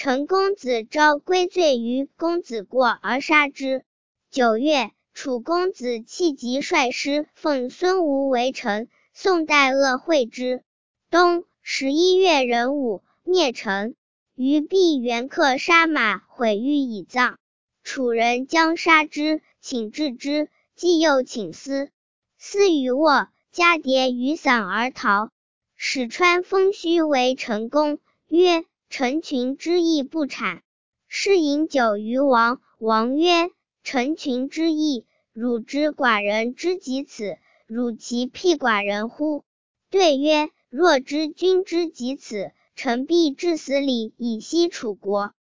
陈公子昭归罪于公子过而杀之。9月，楚公子弃疾率师奉孙吴为臣，宋代鄂会之。冬11月壬午，灭陈。于毕原客杀马，毁狱以葬。楚人将杀之，请治之，既又请私。私于卧，加牒于伞而逃。使川封须为陈公，曰：陈群之义不产。是饮酒于王，王曰：陈群之义，汝知寡人之及此，汝其辟寡人乎？对曰：若知君之及此，臣必致死里以息楚国。